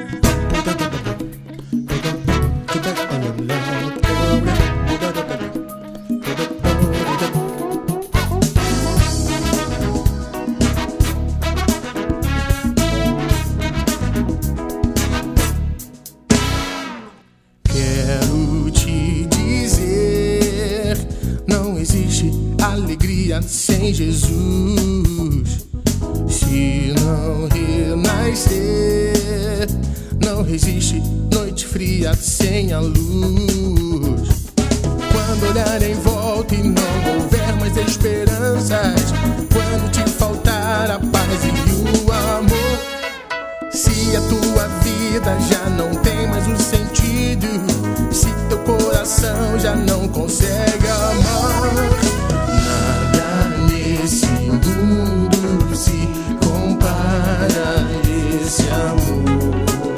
Quero te dizer, não existe alegria sem Jesus. Se não renascer, não resiste noite fria sem a luz. Quando olhar em volta e não houver mais esperanças, quando te faltar a paz e o amor, se a tua vida já não tem mais o sentido, se teu coração já não consegue amar, nada nesse mundo se compara a esse amor.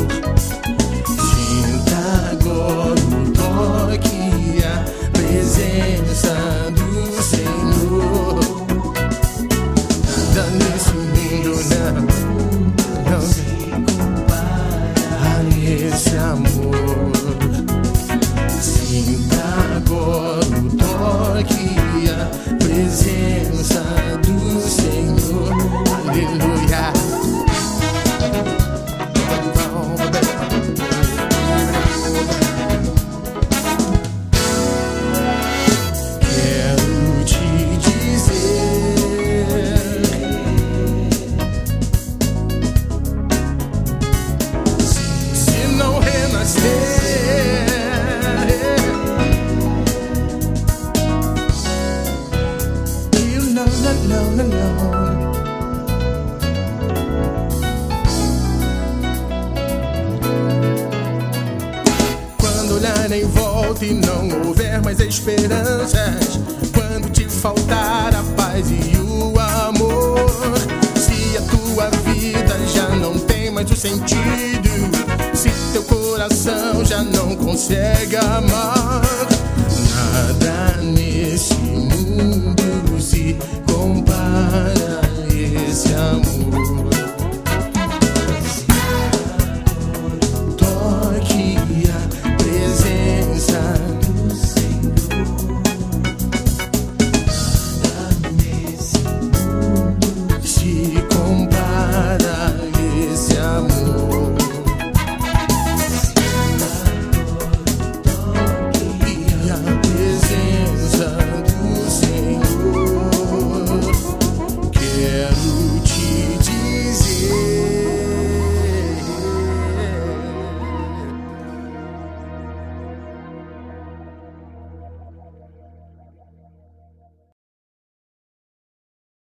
Sinta agora o toque e a presença do Senhor. Nada nesse mundo não se compara a esse amor. Sinta agora o toque e a presença do Senhor. Aleluia. Quero te dizer, se não renascer, you know, no. Quando olhar em volta e não houver mais esperanças, quando te faltar a paz e o amor, se a tua vida já não tem mais o sentido, se teu coração já não consegue amar,